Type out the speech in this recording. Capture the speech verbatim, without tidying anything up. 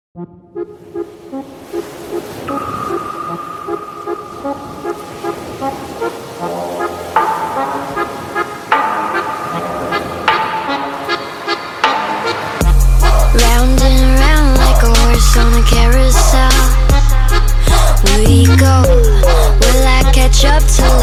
Round and round like a horse on a carousel we go. Will I catch up to